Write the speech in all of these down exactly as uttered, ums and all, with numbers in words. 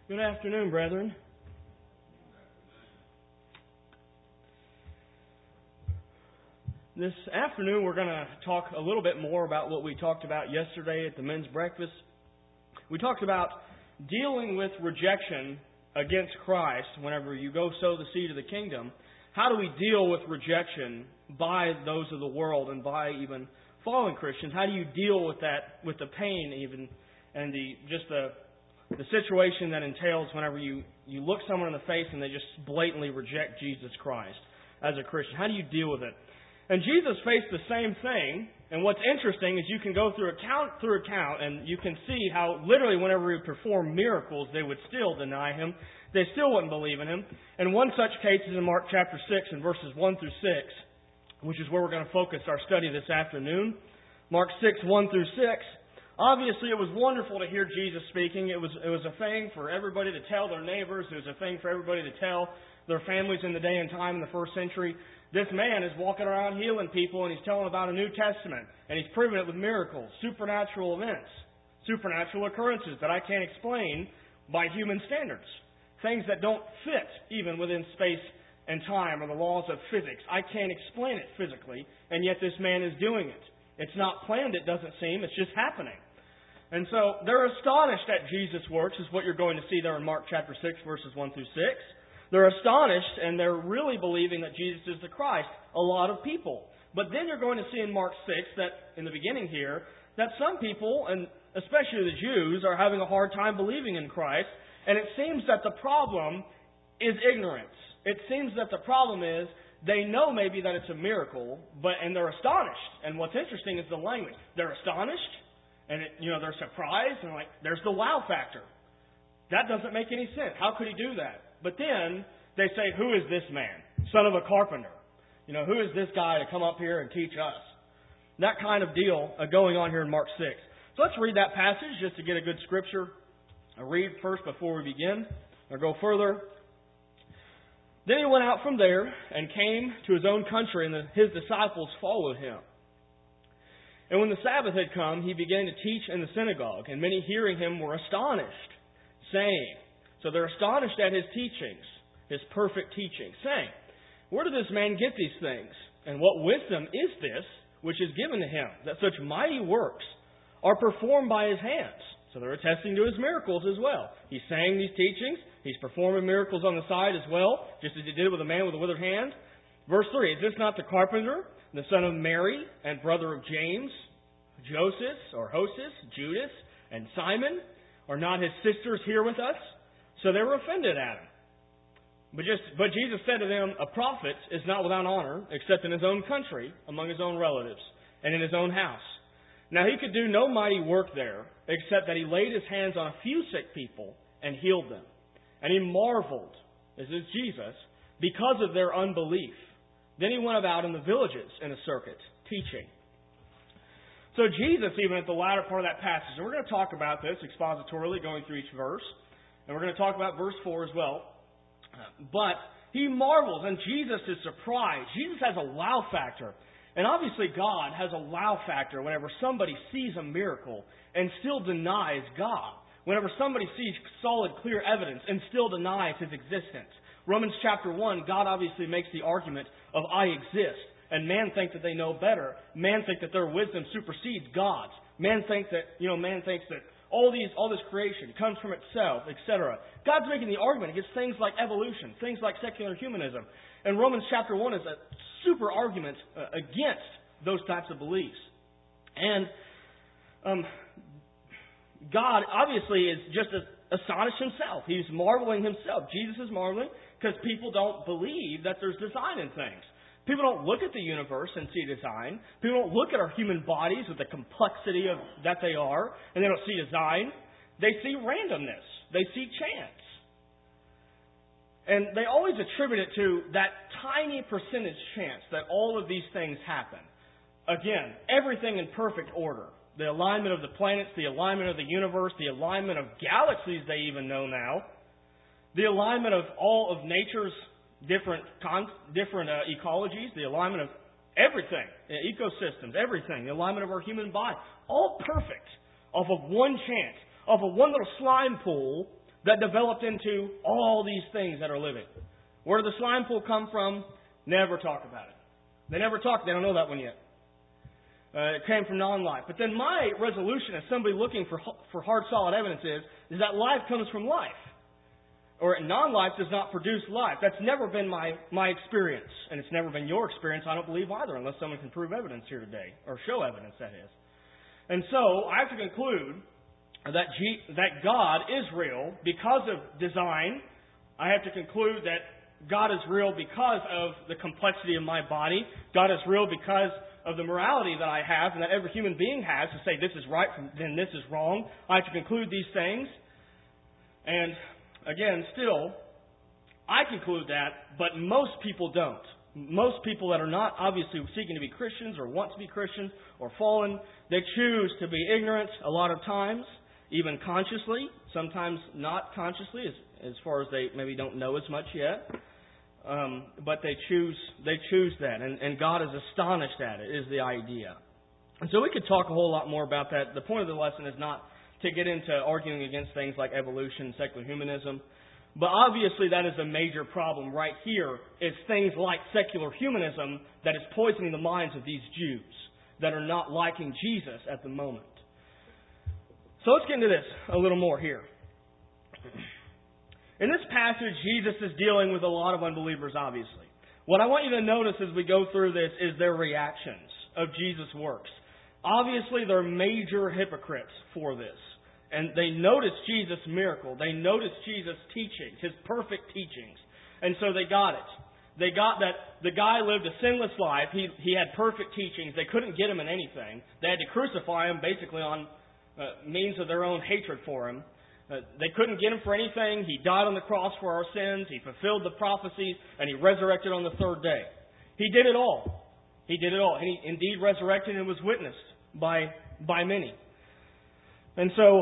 Good afternoon, brethren. This afternoon we're going to talk a little bit more about what we talked about yesterday at the men's breakfast. We talked about dealing with rejection against Christ whenever you go sow the seed of the kingdom. How do we deal with rejection by those of the world and by even fallen Christians? How do you deal with that, with the pain even, and the just the the situation that entails whenever you, you look someone in the face and they just blatantly reject Jesus Christ as a Christian? How do you deal with it? And Jesus faced the same thing. And what's interesting is you can go through account through account and you can see how literally whenever he performed miracles, they would still deny him. They still wouldn't believe in him. And one such case is in Mark chapter six and verses one through six, which is where we're going to focus our study this afternoon. Mark six, one through six. Obviously, it was wonderful to hear Jesus speaking. It was it was a thing for everybody to tell their neighbors. It was a thing for everybody to tell their families in the day and time in the first century. This man is walking around healing people, and he's telling about a New Testament, and he's proving it with miracles, supernatural events, supernatural occurrences that I can't explain by human standards, things that don't fit even within space and time or the laws of physics. I can't explain it physically, and yet this man is doing it. It's not planned, it doesn't seem, it's just happening. And so they're astonished at Jesus' works, is what you're going to see there in Mark chapter six, verses one through six. They're astonished, and they're really believing that Jesus is the Christ, a lot of people. But then you're going to see in Mark six, that in the beginning here, that some people, and especially the Jews, are having a hard time believing in Christ. And it seems that the problem is ignorance. It seems that the problem is they know maybe that it's a miracle, but and they're astonished. And what's interesting is the language. They're astonished, and it, you know they're surprised, and like there's the wow factor. That doesn't make any sense. How could he do that? But then they say, who is this man? Son of a carpenter. You know, who is this guy to come up here and teach us? That kind of deal uh, going on here in Mark six. So let's read that passage just to get a good scripture. I'll read first before we begin, or go further. Then he went out from there and came to his own country, and the, his disciples followed him. And when the Sabbath had come, he began to teach in the synagogue, and many hearing him were astonished, saying, so they're astonished at his teachings, his perfect teaching, saying, where did this man get these things? And what wisdom is this which is given to him, that such mighty works are performed by his hands? So they're attesting to his miracles as well. He's saying these teachings. He's performing miracles on the side as well, just as he did with a man with a withered hand. Verse three, is this not the carpenter, the son of Mary, and brother of James, Joseph, or Joses, Judas, and Simon? Are not his sisters here with us? So they were offended at him. But just but Jesus said to them, a prophet is not without honor, except in his own country, among his own relatives, and in his own house. Now he could do no mighty work there, except that he laid his hands on a few sick people and healed them. And he marveled, this is Jesus, because of their unbelief. Then he went about in the villages in a circuit, teaching. So Jesus, even at the latter part of that passage, and we're going to talk about this expositorily, going through each verse, and we're going to talk about verse four as well. But he marvels, and Jesus is surprised. Jesus has a wow factor. And obviously God has a wow factor whenever somebody sees a miracle and still denies God. Whenever somebody sees solid, clear evidence and still denies his existence. Romans chapter one, God obviously makes the argument of I exist. And man thinks that they know better. Man thinks that their wisdom supersedes God's. Man thinks that, you know, man thinks that all these, all this creation comes from itself, et cetera. God's making the argument against things like evolution, things like secular humanism. And Romans chapter one is a super argument uh, against those types of beliefs. And um, God obviously is just astonished himself. He's marveling himself. Jesus is marveling because people don't believe that there's design in things. People don't look at the universe and see design. People don't look at our human bodies with the complexity of that they are, and they don't see design. They see randomness. They see chance. And they always attribute it to that tiny percentage chance that all of these things happen. Again, everything in perfect order. The alignment of the planets, the alignment of the universe, the alignment of galaxies they even know now, the alignment of all of nature's different con- different uh, ecologies, the alignment of everything, uh, ecosystems, everything, the alignment of our human body, all perfect, off of one chance, off of one little slime pool that developed into all these things that are living. Where did the slime pool come from? Never talk about it. They never talk. They don't know that one yet. Uh, it came from non-life. But then my resolution as somebody looking for for hard, solid evidence is, is that life comes from life. Or non-life does not produce life. That's never been my, my experience. And it's never been your experience, I don't believe either, unless someone can prove evidence here today. Or show evidence, that is. And so, I have to conclude that G, that God is real because of design. I have to conclude that God is real because of the complexity of my body. God is real because of the morality that I have and that every human being has to say this is right, then this is wrong. I have to conclude these things. And again, still, I conclude that, but most people don't. Most people that are not obviously seeking to be Christians or want to be Christians or fallen, they choose to be ignorant a lot of times, even consciously, sometimes not consciously, as, as far as they maybe don't know as much yet. Um, but they choose they choose that, and, and God is astonished at it, is the idea. And so we could talk a whole lot more about that. The point of the lesson is not to get into arguing against things like evolution, secular humanism. But obviously that is a major problem right here, is things like secular humanism that is poisoning the minds of these Jews that are not liking Jesus at the moment. So let's get into this a little more here. In this passage, Jesus is dealing with a lot of unbelievers, obviously. What I want you to notice as we go through this is their reactions of Jesus' works. Obviously, they're major hypocrites for this. And they notice Jesus' miracle. They notice Jesus' teachings, His perfect teachings. And so they got it. They got that the guy lived a sinless life. He, he had perfect teachings. They couldn't get Him in anything. They had to crucify Him basically on uh, means of their own hatred for Him. Uh, they couldn't get Him for anything. He died on the cross for our sins. He fulfilled the prophecies. And He resurrected on the third day. He did it all. He did it all. And He indeed resurrected and was witnessed by, by many. And so,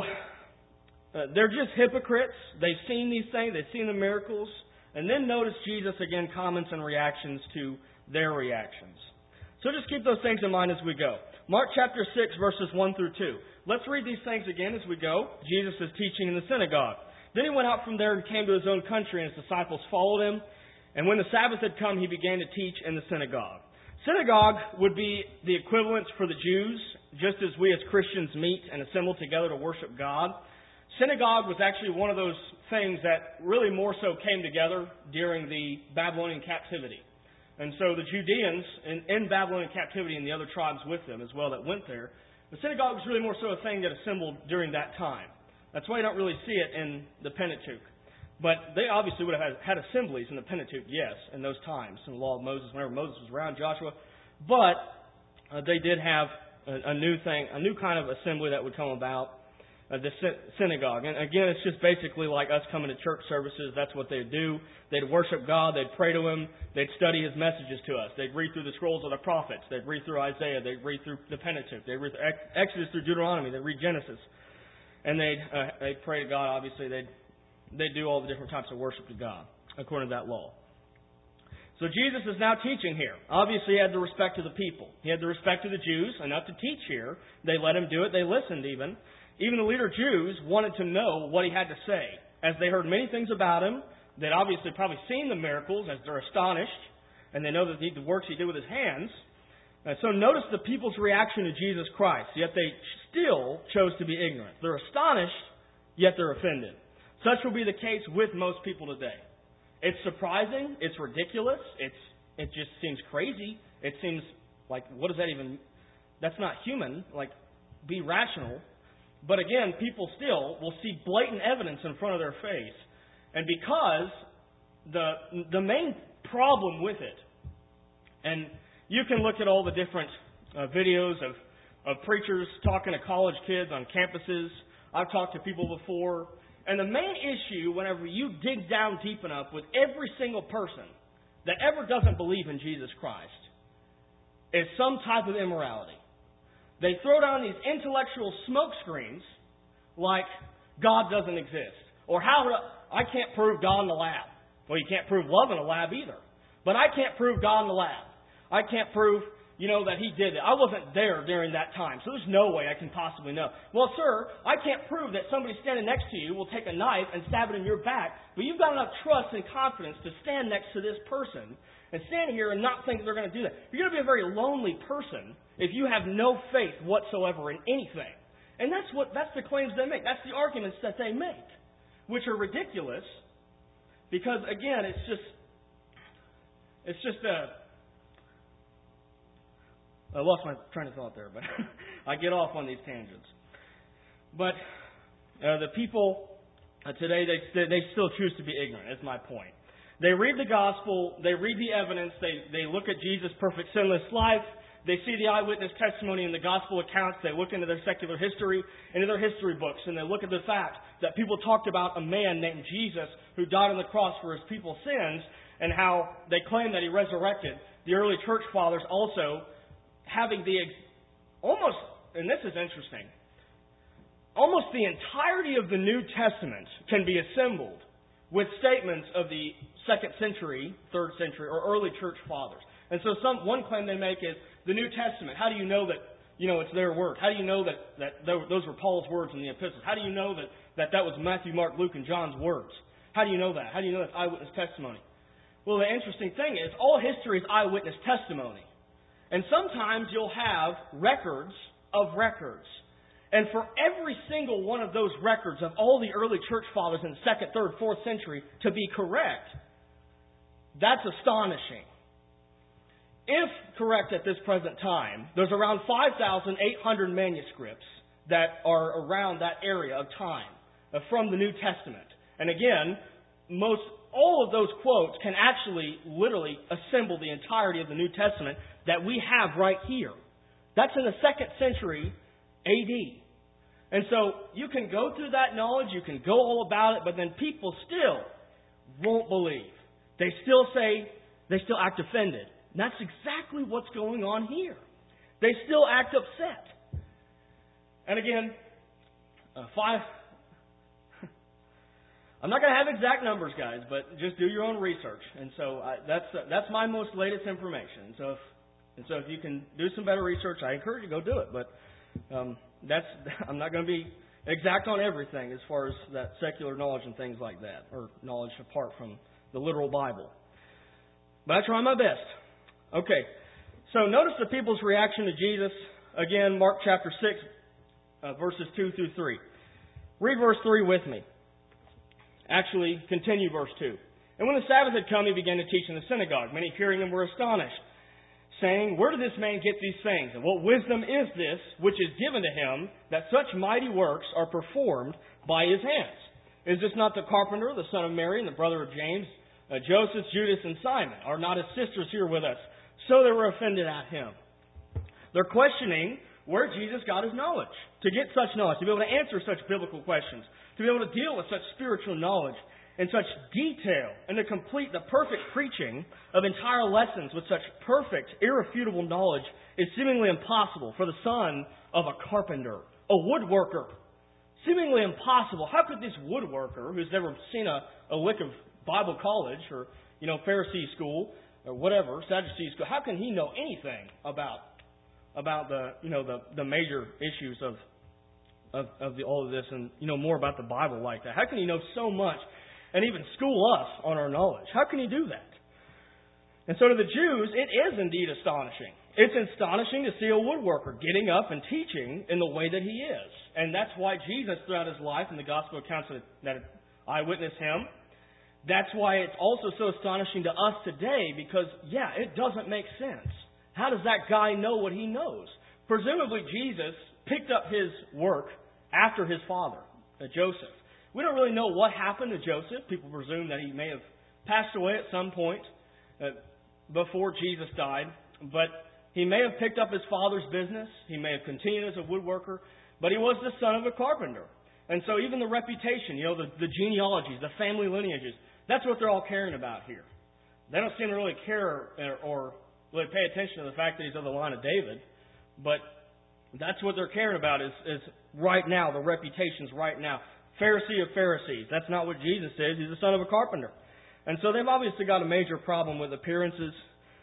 uh, they're just hypocrites. They've seen these things. They've seen the miracles. And then notice Jesus again comments and reactions to their reactions. So just keep those things in mind as we go. Mark chapter six, verses one through two. Let's read these things again as we go. Jesus is teaching in the synagogue. Then He went out from there and came to His own country, and His disciples followed Him. And when the Sabbath had come, He began to teach in the synagogue. Synagogue would be the equivalent for the Jews, just as we as Christians meet and assemble together to worship God. Synagogue was actually one of those things that really more so came together during the Babylonian captivity. And so the Judeans in, in Babylonian captivity and the other tribes with them as well that went there, the synagogue was really more so a thing that assembled during that time. That's why you don't really see it in the Pentateuch. But they obviously would have had, had assemblies in the Pentateuch, yes, in those times, in the law of Moses, whenever Moses was around, Joshua. But uh, they did have a, a new thing, a new kind of assembly that would come about. Uh, the synagogue. And again, it's just basically like us coming to church services. That's what they'd do. They'd worship God. They'd pray to Him. They'd study His messages to us. They'd read through the scrolls of the prophets. They'd read through Isaiah. They'd read through the Pentateuch. They'd read Exodus through Deuteronomy. They'd read Genesis. And they'd, uh, they'd pray to God, obviously. They'd, they'd do all the different types of worship to God, according to that law. So Jesus is now teaching here. Obviously, He had the respect of the people. He had the respect of the Jews, enough to teach here. They let Him do it. They listened even. Even the leader Jews wanted to know what He had to say. As they heard many things about Him, they'd obviously probably seen the miracles as they're astonished, and they know that the works He did with His hands. Uh, so notice the people's reaction to Jesus Christ, yet they still chose to be ignorant. They're astonished, yet they're offended. Such will be the case with most people today. It's surprising, it's ridiculous, it's it just seems crazy. It seems like, what does that even... That's not human. Like, be rational. But again, people still will see blatant evidence in front of their face. And because the the main problem with it, and you can look at all the different uh, videos of, of preachers talking to college kids on campuses. I've talked to people before. And the main issue, whenever you dig down deep enough with every single person that ever doesn't believe in Jesus Christ, is some type of immorality. They throw down these intellectual smoke screens like God doesn't exist. Or how I can't prove God in the lab. Well, you can't prove love in a lab either. But I can't prove God in the lab. I can't prove, you know, that he did it. I wasn't there during that time, so there's no way I can possibly know. Well, sir, I can't prove that somebody standing next to you will take a knife and stab it in your back, but you've got enough trust and confidence to stand next to this person and stand here and not think they're going to do that. You're going to be a very lonely person if you have no faith whatsoever in anything. And that's what that's the claims they make. That's the arguments that they make, which are ridiculous because, again, it's just it's just a I lost my train of thought there, but I get off on these tangents. But uh, the people uh, today, they they still choose to be ignorant, is my point. They read the gospel, they read the evidence, they, they look at Jesus' perfect sinless life, they see the eyewitness testimony in the gospel accounts, they look into their secular history, into their history books, and they look at the fact that people talked about a man named Jesus who died on the cross for his people's sins, and how they claim that he resurrected. The early church fathers also having the, almost, and this is interesting, almost the entirety of the New Testament can be assembled with statements of the second century, third century, or early church fathers. And so some one claim they make is the New Testament. How do you know that, you know, it's their word? How do you know that, that those were Paul's words in the epistles? How do you know that, that that was Matthew, Mark, Luke, and John's words? How do you know that? How do you know that's eyewitness testimony? Well, the interesting thing is all history is eyewitness testimony. And sometimes you'll have records of records. And for every single one of those records of all the early church fathers in the second, third, fourth century to be correct, that's astonishing. If correct at this present time, there's around five thousand eight hundred manuscripts that are around that area of time from the New Testament. And again, most all of those quotes can actually literally assemble the entirety of the New Testament that we have right here. That's in the second century A D. And so you can go through that knowledge, you can go all about it, but then people still won't believe. They still say, they still act offended. And that's exactly what's going on here. They still act upset. And again, uh, five... I'm not going to have exact numbers, guys, but just do your own research. And so I, that's uh, that's my most latest information. So if, and so if you can do some better research, I encourage you to go do it. But um, that's I'm not going to be exact on everything as far as that secular knowledge and things like that, or knowledge apart from the literal Bible. But I try my best. Okay, so notice the people's reaction to Jesus. Again, Mark chapter six, uh, verses two through three. Read verse three with me. Actually, continue verse two. And when the Sabbath had come, he began to teach in the synagogue. Many hearing him were astonished, saying, "Where did this man get these things? And what wisdom is this which is given to him, that such mighty works are performed by his hands? Is this not the carpenter, the son of Mary, and the brother of James, uh, Joseph, Judas, and Simon? Are not his sisters here with us?" So they were offended at him. They're questioning where Jesus got his knowledge, to get such knowledge, to be able to answer such biblical questions, to be able to deal with such spiritual knowledge in such detail, and to complete the perfect preaching of entire lessons with such perfect, irrefutable knowledge is seemingly impossible for the son of a carpenter, a woodworker. Seemingly impossible. How could this woodworker, who's never seen a, a lick of Bible college or, you know, Pharisee school or whatever, Sadducee school, how can he know anything about about the, you know, the, the major issues of of, of the, all of this, and, you know, more about the Bible like that? How can he know so much and even school us on our knowledge? How can he do that? And so to the Jews, it is indeed astonishing. It's astonishing to see a woodworker getting up and teaching in the way that he is. And that's why Jesus, throughout his life, in the gospel accounts that eyewitness him, that's why it's also so astonishing to us today, because, yeah, it doesn't make sense. How does that guy know what he knows? Presumably Jesus picked up his work after his father, uh, Joseph. We don't really know what happened to Joseph. People presume that he may have passed away at some point uh, before Jesus died. But he may have picked up his father's business. He may have continued as a woodworker. But he was the son of a carpenter. And so even the reputation, you know, the, the genealogies, the family lineages, that's what they're all caring about here. They don't seem to really care or, or really pay attention to the fact that he's of the line of David. But that's what they're caring about is, is right now, the reputations right now. Pharisee of Pharisees. That's not what Jesus says. He's the son of a carpenter. And so they've obviously got a major problem with appearances.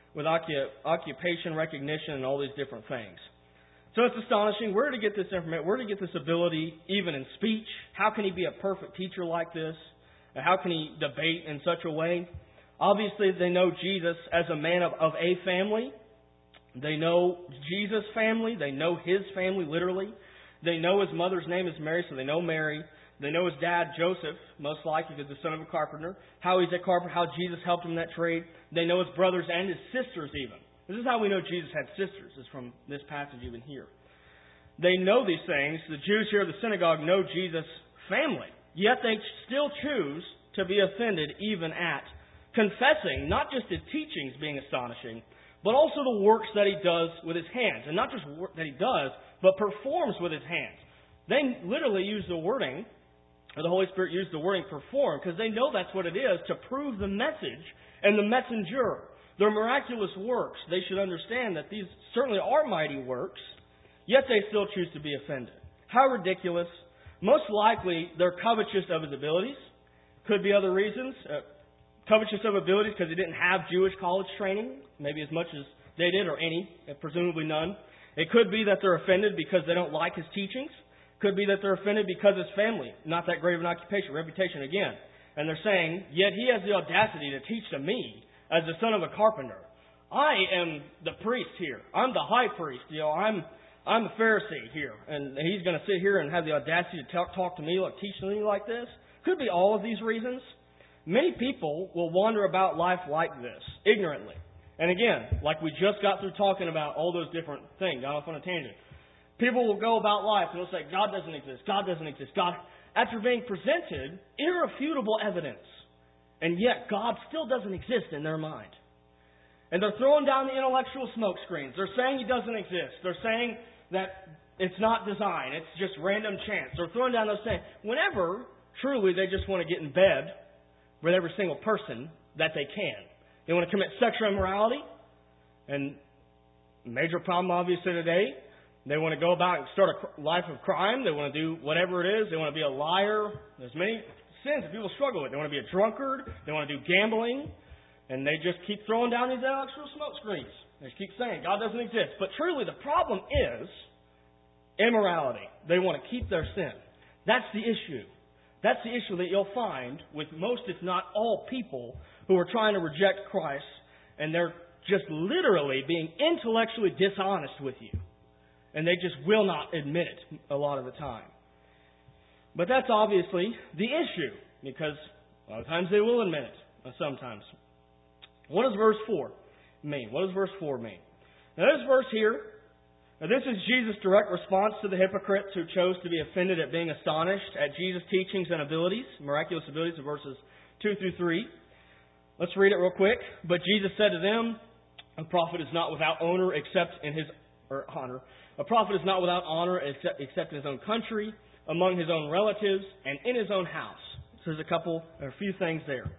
with occu- occupation recognition and all these different things. So it's astonishing. Where did he get this information? Where did he get this ability, even in speech? How can he be a perfect teacher like this? How can he debate in such a way? Obviously, they know Jesus as a man of, of a family. They know Jesus' family. They know his family, literally. They know his mother's name is Mary, so they know Mary. They know his dad, Joseph, most likely because the son of a carpenter. How he's a carpenter, how Jesus helped him in that trade. They know his brothers and his sisters even. This is how we know Jesus had sisters, is from this passage even here. They know these things. The Jews here at the synagogue know Jesus' family. Yet they still choose to be offended even at confessing not just his teachings being astonishing, but also the works that he does with his hands. And not just work that he does, but performs with his hands. They literally use the wording, or the Holy Spirit used the wording perform, because they know that's what it is, to prove the message and the messenger. Their miraculous works, they should understand that these certainly are mighty works, yet they still choose to be offended. How ridiculous. Most likely, they're covetous of his abilities. Could be other reasons. Uh, covetous of abilities because he didn't have Jewish college training, maybe as much as they did, or any, presumably none. It could be that they're offended because they don't like his teachings. Could be that they're offended because his family, not that great of an occupation, reputation again. And they're saying, yet he has the audacity to teach to me, as the son of a carpenter. I am the priest here. I'm the high priest. You know, I'm I'm the Pharisee here. And he's going to sit here and have the audacity to talk, talk to me, like teach to me like this. Could be all of these reasons. Many people will wander about life like this, ignorantly. And again, like we just got through talking about all those different things, got off on a tangent. People will go about life and they'll say, God doesn't exist, God doesn't exist, God, after being presented irrefutable evidence. And yet, God still doesn't exist in their mind. And they're throwing down the intellectual smoke screens. They're saying He doesn't exist. They're saying that it's not design. It's just random chance. They're throwing down those things. Whenever, truly, they just want to get in bed with every single person that they can. They want to commit sexual immorality. And major problem, obviously, today. They want to go about and start a life of crime. They want to do whatever it is. They want to be a liar. There's many sins that people struggle with. They want to be a drunkard. They want to do gambling. And they just keep throwing down these intellectual smoke screens. They just keep saying God doesn't exist. But truly the problem is immorality. They want to keep their sin. That's the issue. That's the issue that you'll find with most, if not all, people who are trying to reject Christ. And they're just literally being intellectually dishonest with you. And they just will not admit it a lot of the time. But that's obviously the issue, because a lot of times they will admit it, sometimes. What does verse four mean? What does verse four mean? Now this verse here, now this is Jesus' direct response to the hypocrites who chose to be offended at being astonished at Jesus' teachings and abilities, miraculous abilities, in verses two through three. Let's read it real quick. But Jesus said to them, a prophet is not without honor except in his or honor. A prophet is not without honor except, except in his own country, among his own relatives, and in his own house. So there's a couple, or a few things there.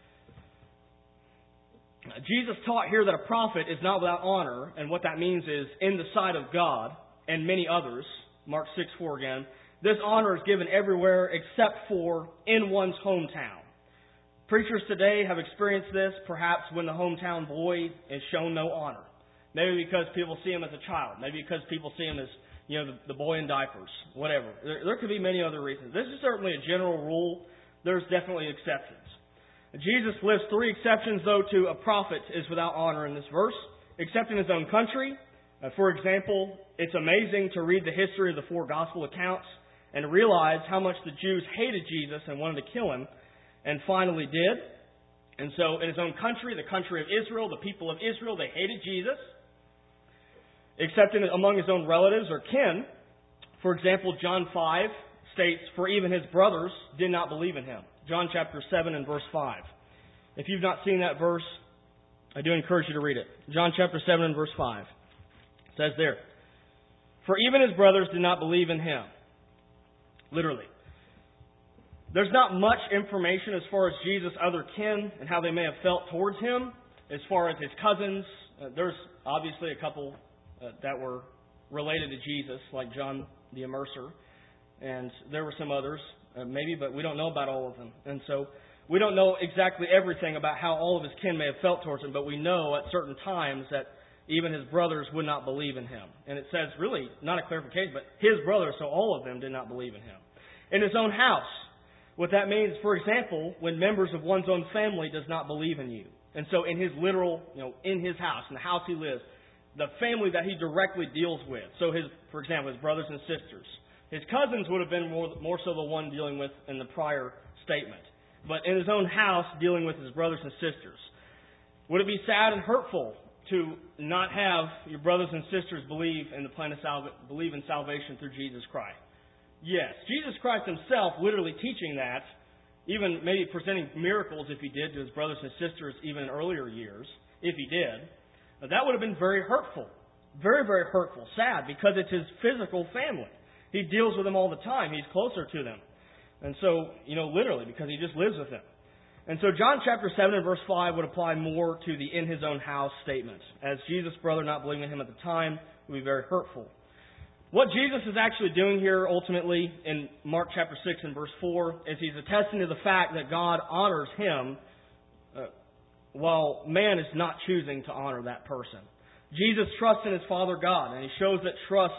Jesus taught here that a prophet is not without honor, and what that means is in the sight of God and many others. Mark six four again. This honor is given everywhere except for in one's hometown. Preachers today have experienced this, perhaps when the hometown boy is shown no honor. Maybe because people see him as a child. Maybe because people see him as, you know, the, the boy in diapers. Whatever. There, there could be many other reasons. This is certainly a general rule. There's definitely exceptions. Jesus lists three exceptions, though, to a prophet is without honor in this verse. Except in his own country. Uh, for example, it's amazing to read the history of the four gospel accounts and realize how much the Jews hated Jesus and wanted to kill him, and finally did. And so in his own country, the country of Israel, the people of Israel, they hated Jesus. Except in, among his own relatives or kin. For example, John five states, for even his brothers did not believe in him. John chapter seven and verse five. If you've not seen that verse, I do encourage you to read it. John chapter seven and verse five. It says there, for even his brothers did not believe in him. Literally. There's not much information as far as Jesus' other kin and how they may have felt towards him. As far as his cousins, uh, there's obviously a couple uh, that were related to Jesus, like John the Immerser. And there were some others, uh, maybe, but we don't know about all of them. And so we don't know exactly everything about how all of his kin may have felt towards him, but we know at certain times that even his brothers would not believe in him. And it says, really, not a clarification, but his brothers, so all of them did not believe in him. In his own house, what that means, for example, when members of one's own family does not believe in you. And so in his literal, you know, in his house, in the house he lives, the family that he directly deals with. So his, for example, his brothers and sisters. His cousins would have been more, more so the one dealing with in the prior statement. But in his own house, dealing with his brothers and sisters. Would it be sad and hurtful to not have your brothers and sisters believe in the plan of salvation, believe in salvation through Jesus Christ? Yes. Jesus Christ himself literally teaching that, even maybe presenting miracles if he did to his brothers and sisters even in earlier years, if he did, that would have been very hurtful. Very, very hurtful. Sad, because it's his physical family. He deals with them all the time. He's closer to them. And so, you know, literally, because he just lives with them. And so John chapter seven and verse five would apply more to the in his own house statement. As Jesus' brother not believing in him at the time would be very hurtful. What Jesus is actually doing here ultimately in Mark chapter six and verse four is he's attesting to the fact that God honors him uh, while man is not choosing to honor that person. Jesus trusts in his Father God, and he shows that trust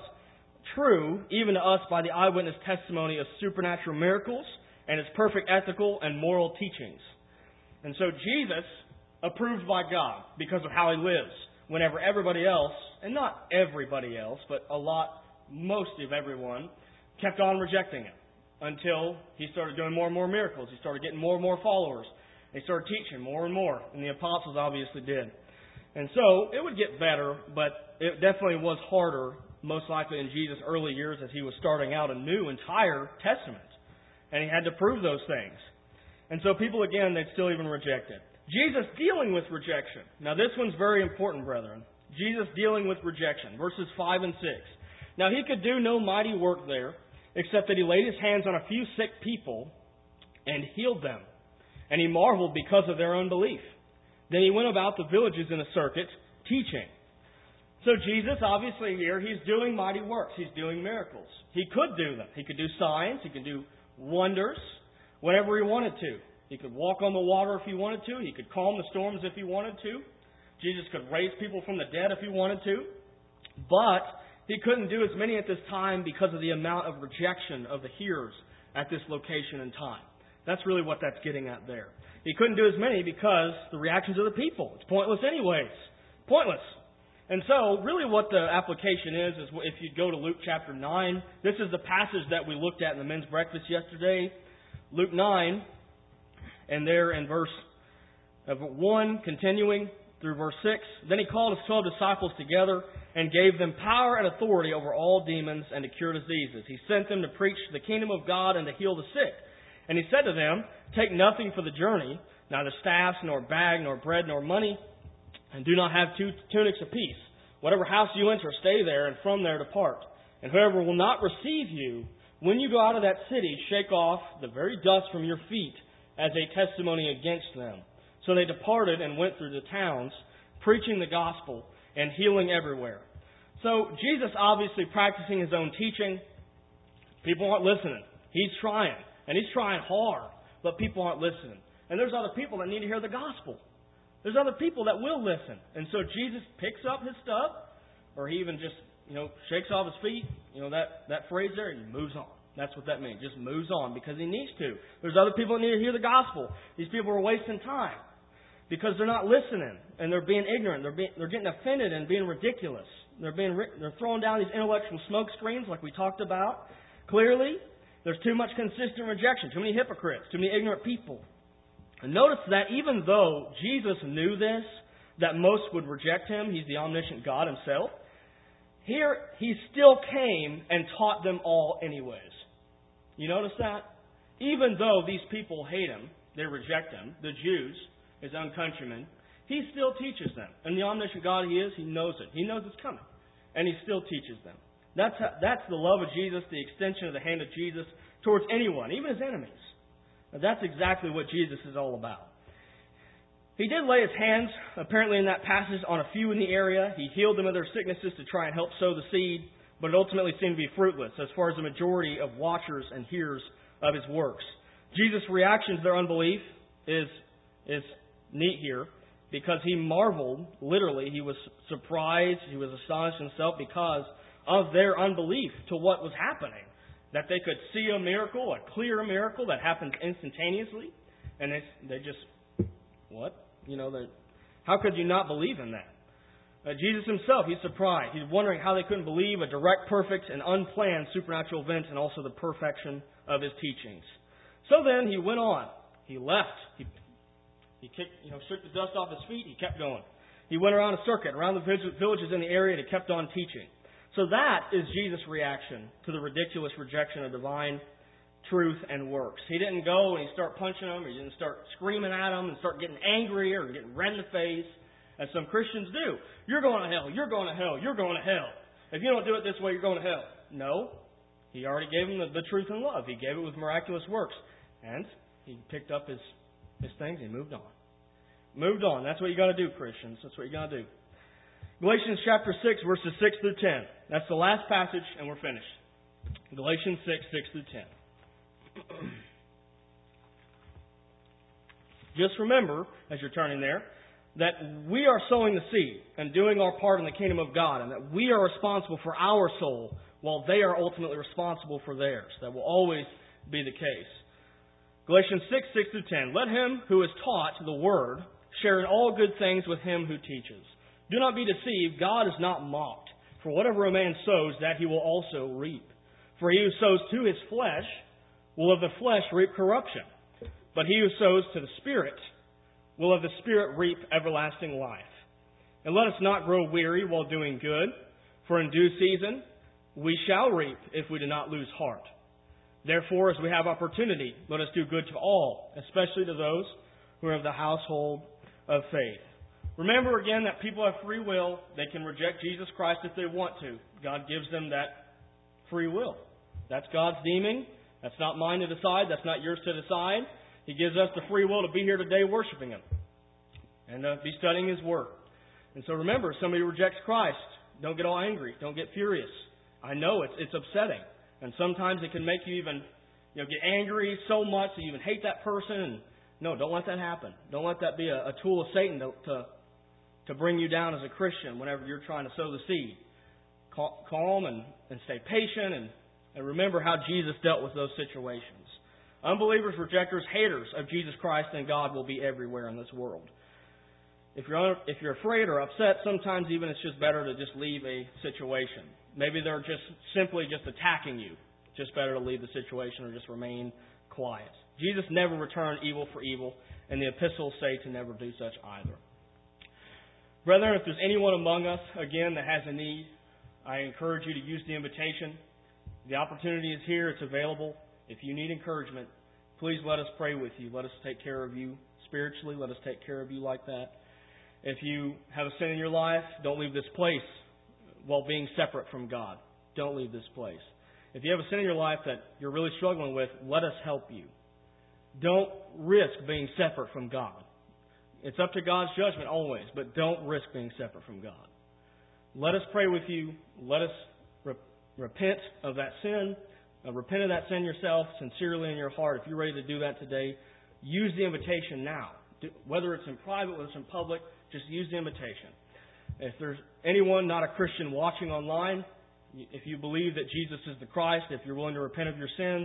true even to us by the eyewitness testimony of supernatural miracles and his perfect ethical and moral teachings. And so Jesus, approved by God because of how he lives, whenever everybody else, and not everybody else, but a lot, most of everyone, kept on rejecting him until he started doing more and more miracles. He started getting more and more followers. He started teaching more and more, and the apostles obviously did. And so it would get better, but it definitely was harder, most likely in Jesus' early years as he was starting out a new entire testament. And he had to prove those things. And so people, again, they'd still even reject it. Jesus dealing with rejection. Now this one's very important, brethren. Jesus dealing with rejection. Verses five and six. Now he could do no mighty work there, except that he laid his hands on a few sick people and healed them. And he marveled because of their unbelief. Then he went about the villages in a circuit, teaching. So Jesus, obviously here, he's doing mighty works. He's doing miracles. He could do them. He could do signs. He could do wonders, whatever he wanted to. He could walk on the water if he wanted to. He could calm the storms if he wanted to. Jesus could raise people from the dead if he wanted to. But he couldn't do as many at this time because of the amount of rejection of the hearers at this location and time. That's really what that's getting at there. He couldn't do as many because the reactions of the people. It's pointless anyways. Pointless. And so, really what the application is, is if you go to Luke chapter nine, this is the passage that we looked at in the men's breakfast yesterday. Luke nine, and there in verse of one, continuing through verse six. Then he called his twelve disciples together and gave them power and authority over all demons and to cure diseases. He sent them to preach the kingdom of God and to heal the sick. And he said to them, take nothing for the journey, neither staffs, nor bag, nor bread, nor money, and do not have two tunics apiece. Whatever house you enter, stay there, and from there depart. And whoever will not receive you, when you go out of that city, shake off the very dust from your feet as a testimony against them. So they departed and went through the towns, preaching the gospel and healing everywhere. So Jesus obviously practicing his own teaching. People aren't listening. He's trying. And he's trying hard, but people aren't listening. And there's other people that need to hear the gospel. There's other people that will listen. And so Jesus picks up his stuff, or he even just, you know, shakes off his feet. You know, that, that phrase there, and he moves on. That's what that means. Just moves on because he needs to. There's other people that need to hear the gospel. These people are wasting time because they're not listening and they're being ignorant. They're being, they're getting offended and being ridiculous. They're being they're throwing down these intellectual smoke screens like we talked about. Clearly, there's too much consistent rejection, too many hypocrites, too many ignorant people. And notice that even though Jesus knew this, that most would reject him, he's the omniscient God himself, here he still came and taught them all anyways. You notice that? Even though these people hate him, they reject him, the Jews, his own countrymen, he still teaches them. And the omniscient God he is, he knows it. He knows it's coming. And he still teaches them. That's how, that's the love of Jesus, the extension of the hand of Jesus towards anyone, even his enemies. Now, that's exactly what Jesus is all about. He did lay his hands, apparently in that passage, on a few in the area. He healed them of their sicknesses to try and help sow the seed, but it ultimately seemed to be fruitless as far as the majority of watchers and hearers of his works. Jesus' reaction to their unbelief, is is neat here because he marveled, literally, he was surprised, he was astonished himself because of their unbelief to what was happening. That they could see a miracle, a clear miracle that happens instantaneously, and they, they just, what? You know, how could you not believe in that? Uh, Jesus himself, he's surprised. He's wondering how they couldn't believe a direct, perfect, and unplanned supernatural event and also the perfection of his teachings. So then he went on. He left. He, he kicked, you know, shook the dust off his feet. He kept going. He went around a circuit, around the villages in the area, and he kept on teaching. So that is Jesus' reaction to the ridiculous rejection of divine truth and works. He didn't go and he start punching them, or he didn't start screaming at them and start getting angry or getting red in the face, as some Christians do. You're going to hell. You're going to hell. You're going to hell. If you don't do it this way, you're going to hell. No. He already gave them the, the truth and love. He gave it with miraculous works. And he picked up his, his things and moved on. Moved on. That's what you got to do, Christians. That's what you got to do. Galatians chapter six, verses six through ten. That's the last passage, and we're finished. Galatians six, six through ten. Just remember, as you're turning there, that we are sowing the seed and doing our part in the kingdom of God, and that we are responsible for our soul, while they are ultimately responsible for theirs. That will always be the case. Galatians six, six through ten. Let him who is taught the word share in all good things with him who teaches. Do not be deceived, God is not mocked. For whatever a man sows, that he will also reap. For he who sows to his flesh will of the flesh reap corruption. But he who sows to the Spirit will of the Spirit reap everlasting life. And let us not grow weary while doing good, for in due season we shall reap if we do not lose heart. Therefore, as we have opportunity, let us do good to all, especially to those who are of the household of faith. Remember again that people have free will. They can reject Jesus Christ if they want to. God gives them that free will. That's God's deeming. That's not mine to decide. That's not yours to decide. He gives us the free will to be here today worshiping Him and uh, be studying His Word. And so remember, if somebody rejects Christ, don't get all angry. Don't get furious. I know it's it's upsetting. And sometimes it can make you even you know, get angry so much that you even hate that person. And no, don't let that happen. Don't let that be a, a tool of Satan to, to to bring you down as a Christian whenever you're trying to sow the seed. Calm and, and stay patient and, and remember how Jesus dealt with those situations. Unbelievers, rejectors, haters of Jesus Christ and God will be everywhere in this world. If you're if you're afraid or upset, sometimes even it's just better to just leave a situation. Maybe they're just simply just attacking you. Just better to leave the situation or just remain quiet. Jesus never returned evil for evil, and the epistles say to never do such either. Brethren, if there's anyone among us, again, that has a need, I encourage you to use the invitation. The opportunity is here. It's available. If you need encouragement, please let us pray with you. Let us take care of you spiritually. Let us take care of you like that. If you have a sin in your life, don't leave this place while being separate from God. Don't leave this place. If you have a sin in your life that you're really struggling with, let us help you. Don't risk being separate from God. It's up to God's judgment always, but don't risk being separate from God. Let us pray with you. Let us re- repent of that sin. Uh, repent of that sin yourself, sincerely in your heart. If you're ready to do that today, use the invitation now. Do, whether it's in private, whether it's in public, just use the invitation. If there's anyone not a Christian watching online, if you believe that Jesus is the Christ, if you're willing to repent of your sins,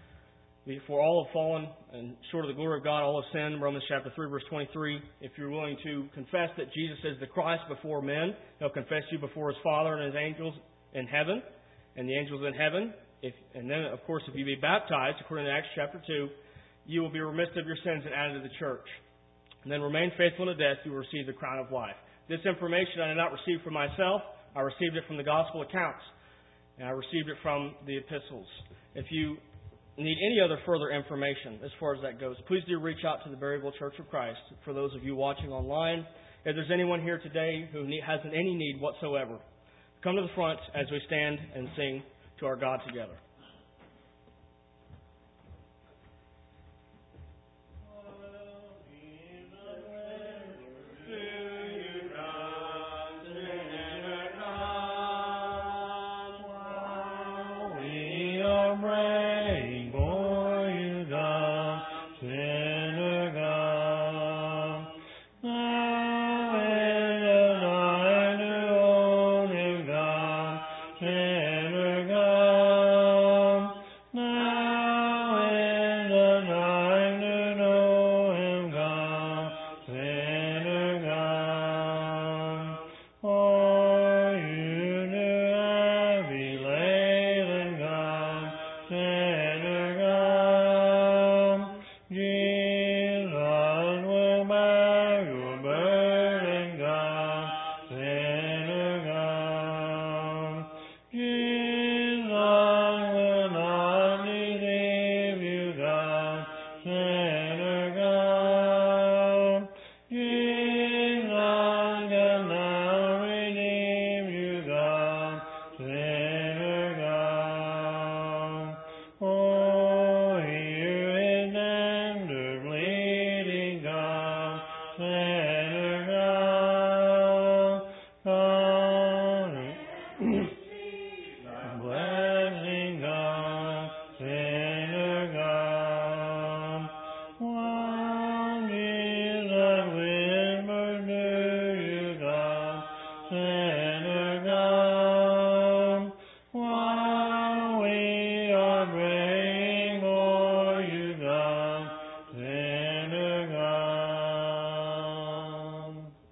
for all have fallen and short of the glory of God, all have sinned, Romans chapter three, verse twenty-three. If you're willing to confess that Jesus is the Christ before men, He'll confess you before His Father and His angels in heaven, and the angels in heaven. If, and then, of course, if you be baptized, according to Acts chapter two, you will be remitted of your sins and added to the church. And then remain faithful unto death, you will receive the crown of life. This information I did not receive from myself. I received it from the gospel accounts. And I received it from the epistles. If you need any other further information as far as that goes, please do reach out to the Berryville Church of Christ. For those of you watching online, if there's anyone here today who has any need whatsoever, come to the front as we stand and sing to our God together.